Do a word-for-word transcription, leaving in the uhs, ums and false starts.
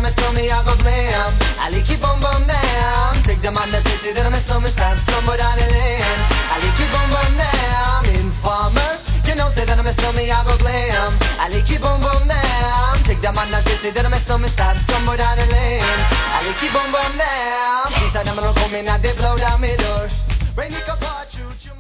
me slow me, I go blam. I like you boom boom down. Take the man that says say that I'm slow me, stab somewhere down the lane. I like you boom boom down. Informer, you know say that I'm slow me, I go glam. I like you boom boom down. Take the man that says say that I'm slow me, stab somewhere down the lane. I like you boom boom down. These are them gonna come in and they blow down my door. Rain it up, choo choo.